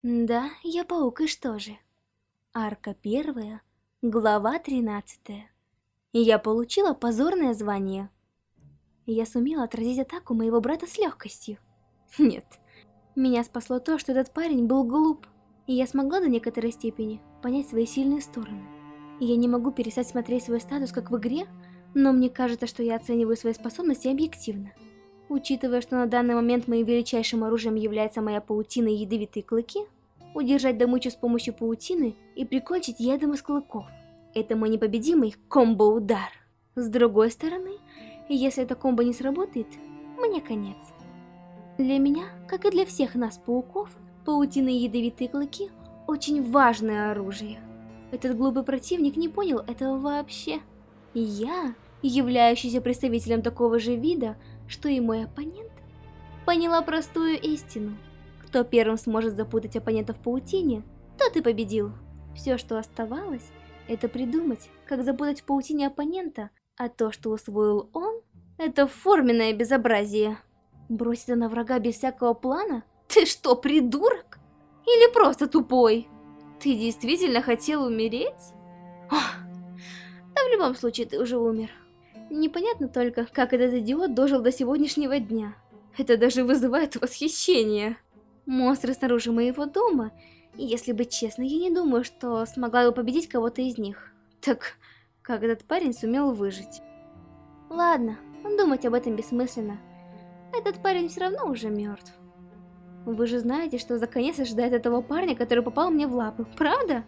Да, я паук, и что же? Арка 1, глава 13. И я получила позорное звание. Я сумела отразить атаку моего брата с легкостью. Нет, меня спасло то, что этот парень был глуп, и я смогла до некоторой степени понять свои сильные стороны. Я не могу перестать смотреть свой статус как в игре, но мне кажется, что я оцениваю свои способности объективно. Учитывая, что на данный момент моим величайшим оружием является моя паутина и ядовитые клыки, удержать добычу с помощью паутины и прикончить ядом из клыков — это мой непобедимый комбо-удар. С другой стороны, если эта комбо не сработает, мне конец. Для меня, как и для всех нас, пауков, паутина и ядовитые клыки — очень важное оружие. Этот глупый противник не понял этого вообще. И я, являющийся представителем такого же вида, что и мой оппонент, поняла простую истину. Кто первым сможет запутать оппонента в паутине, тот и победил. Все, что оставалось, это придумать, как запутать в паутине оппонента, а то, что усвоил он, это форменное безобразие. Броситься на врага без всякого плана? Ты что, придурок? Или просто тупой? Ты действительно хотел умереть? Ох, да в любом случае ты уже умер. Непонятно только, как этот идиот дожил до сегодняшнего дня. Это даже вызывает восхищение. Монстры снаружи моего дома, и если быть честной, я не думаю, что смогла бы победить кого-то из них. Так, как этот парень сумел выжить? Ладно, думать об этом бессмысленно. Этот парень все равно уже мертв. Вы же знаете, что за конец ожидает этого парня, который попал мне в лапы, правда?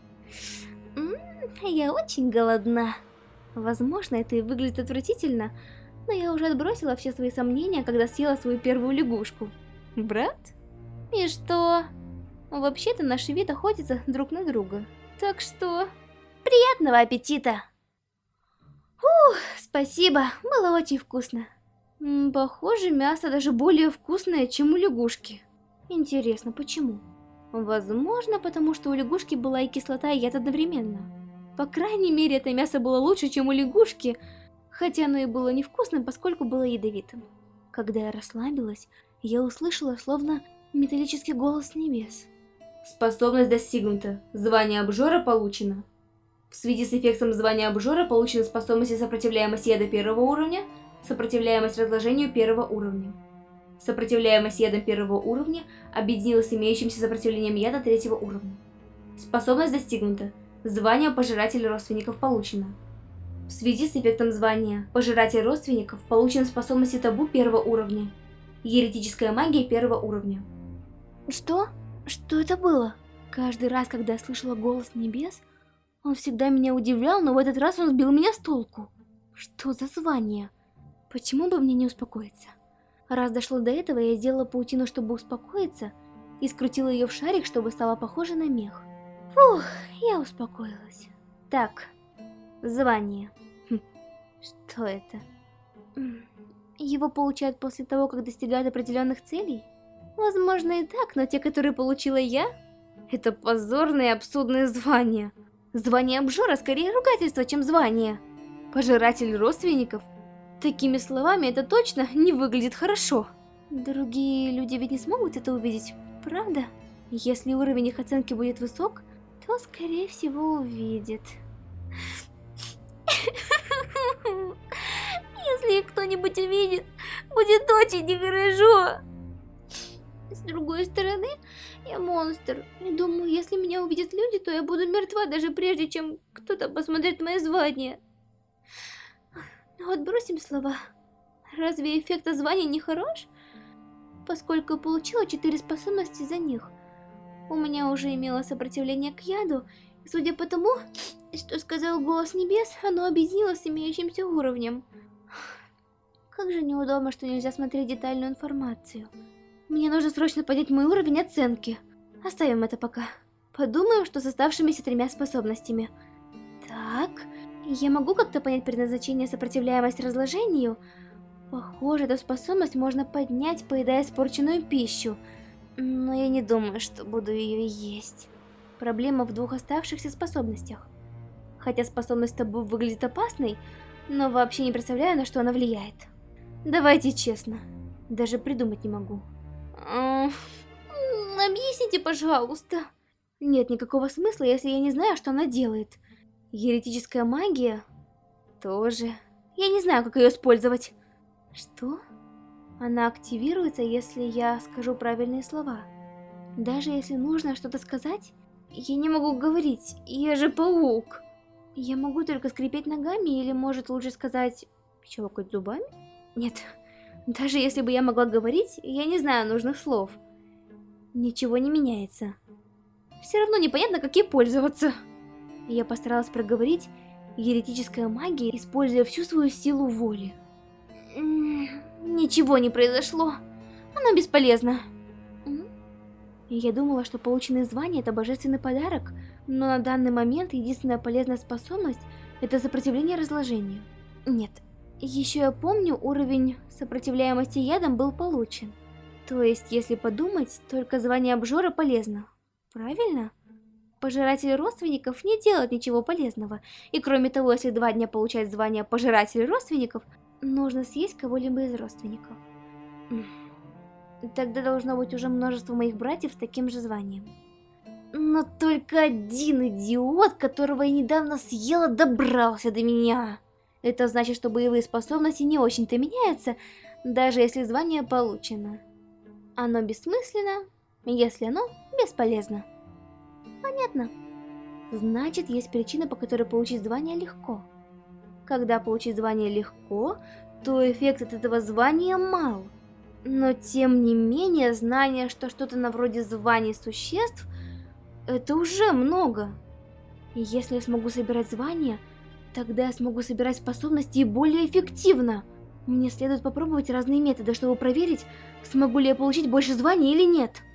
Я очень голодна. Возможно, это и выглядит отвратительно, но я уже отбросила все свои сомнения, когда съела свою первую лягушку. Брат? И что? Вообще-то наши виды охотятся друг на друга. Так что... Приятного аппетита! Ух, спасибо, было очень вкусно. Похоже, мясо даже более вкусное, чем у лягушки. Интересно, почему? Возможно, потому что у лягушки была и кислота, и яд одновременно. По крайней мере, это мясо было лучше, чем у лягушки, хотя оно и было невкусным, поскольку было ядовитым. Когда я расслабилась, я услышала словно металлический голос с небес. Способность достигнута. Звание обжора получено. В связи с эффектом звания обжора получены способности сопротивляемость яда 1 уровня, сопротивляемость разложению 1 уровня. Сопротивляемость ядом 1 уровня объединилась с имеющимся сопротивлением яда 3 уровня. Способность достигнута. Звание Пожиратель родственников получено. В связи с эффектом звания Пожиратель родственников получены способности табу 1 уровня. Еретическая магия 1 уровня. Что? Что это было? Каждый раз, когда я слышала голос небес, он всегда меня удивлял, но в этот раз он сбил меня с толку. Что за звание? Почему бы мне не успокоиться? Раз дошло до этого, я сделала паутину, чтобы успокоиться, и скрутила ее в шарик, чтобы стала похожа на мех. Фух, я успокоилась. Так, звание. Что это? Его получают после того, как достигают определенных целей? Возможно и так, но те, которые получила я, это позорные и абсурдные звания. Звание обжора скорее ругательство, чем звание. Пожиратель родственников? Такими словами это точно не выглядит хорошо. Другие люди ведь не смогут это увидеть, правда? Если уровень их оценки будет высок, то скорее всего увидит. Если кто-нибудь увидит, будет очень нехорошо. С другой стороны, я монстр. И думаю, если меня увидят люди, то я буду мертва даже прежде, чем кто-то посмотрит мое звание. Отбросим слова. Разве эффект от звания не хорош? Поскольку получила 4 способности за них. У меня уже имело сопротивление к яду, и судя по тому, что сказал голос небес, оно объединилось с имеющимся уровнем. Как же неудобно, что нельзя смотреть детальную информацию. Мне нужно срочно поднять мой уровень оценки. Оставим это пока. Подумаем, что с оставшимися 3 способностями. Так, я могу как-то понять предназначение сопротивляемость разложению? Похоже, эту способность можно поднять, поедая испорченную пищу. Но я не думаю, что буду ее есть. Проблема в 2 оставшихся способностях. Хотя способность табу выглядит опасной, но вообще не представляю, на что она влияет. Давайте честно, даже придумать не могу. Объясните, пожалуйста. Нет никакого смысла, если я не знаю, что она делает. Еретическая магия? Тоже. Я не знаю, как ее использовать. Что? Она активируется, если я скажу правильные слова. Даже если нужно что-то сказать, я не могу говорить, я же паук. Я могу только скрипеть ногами, или может лучше сказать, щелкать зубами? Нет, даже если бы я могла говорить, я не знаю нужных слов. Ничего не меняется. Все равно непонятно, как ей пользоваться. Я постаралась проговорить еретическая магия, используя всю свою силу воли. Ничего не произошло. Оно бесполезно. Я думала, что полученное звание это божественный подарок, но на данный момент единственная полезная способность это сопротивление разложению. Нет, еще я помню, уровень сопротивляемости ядам был получен. То есть, если подумать, только звание обжора полезно. Правильно? Пожиратель родственников не делает ничего полезного. И кроме того, если 2 дня получать звание пожиратель родственников, нужно съесть кого-либо из родственников. Тогда должно быть уже множество моих братьев с таким же званием. Но только один идиот, которого я недавно съела, добрался до меня. Это значит, что боевые способности не очень-то меняются, даже если звание получено. Оно бессмысленно, если оно бесполезно. Понятно. Значит, есть причина, по которой получить звание легко. Когда получить звание легко, то эффект от этого звания мал. Но тем не менее, знание, что что-то на вроде званий существ, это уже много. И если я смогу собирать звания, тогда я смогу собирать способности и более эффективно. Мне следует попробовать разные методы, чтобы проверить, смогу ли я получить больше званий или нет.